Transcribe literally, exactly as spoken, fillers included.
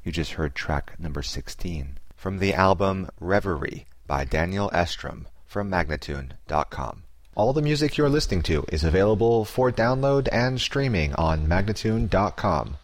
You just heard track number sixteen from the album Reverie by Daniel Estrom from Magnatune dot com. All the music you're listening to is available for download and streaming on Magnatune dot com.